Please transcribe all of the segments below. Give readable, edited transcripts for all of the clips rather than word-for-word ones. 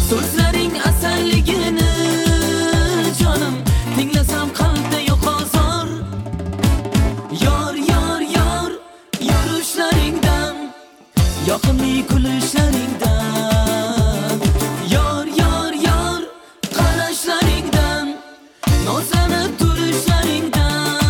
So'zlaring asalligini jonim tinglasam qalbda yo'q ozor. Yor yor yor yurishlaringdan, yoqimli kulishlaringdan, yor yor yor qarashlaringdan, nozlanib turishlaringdan.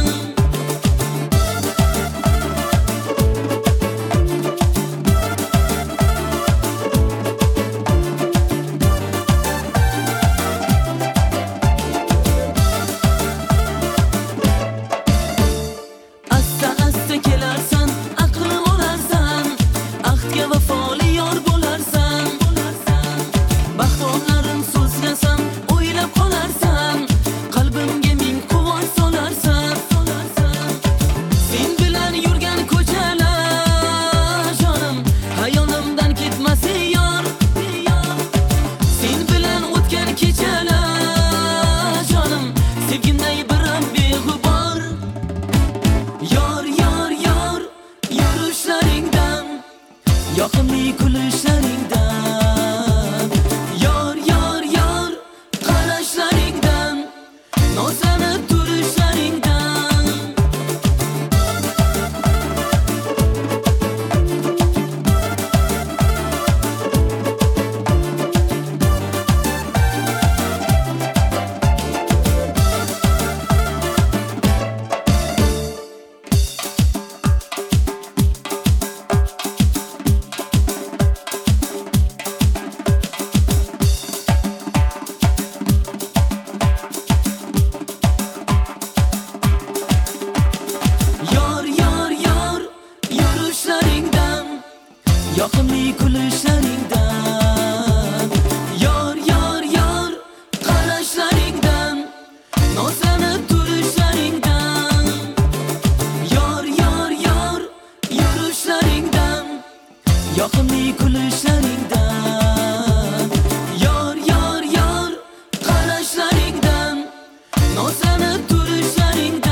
Asta asta kelarsan, aqlim olarsan, ahdga vafoli yor bo'larsan. Baxtonlarim so'zlasam, o'ylab qolarsan, qalbimga ming quvonch solarsan. Sen bilan yurgan ko'chalar jonim hayolimdan ketmasin yor. Sen bilan o'tgan kechalar jonim sevgimday biram beg'ubor. Yor yor yor yurishlaringdan, yoqimli kulishlaringdan, yor yor yor qarashlaringdan, nozlanib turishlaringdan. Yor yor yor yurishlaringdan, yoqimli kulishlaringdan, yor yor yor qarashlaringdan, nozlanib turishlaringdan. Yor yor yor yurishlaringdan, yoqimli kulishlaringdan, yor yor yor qarashlaringdan, nozlanib turishlaringdan.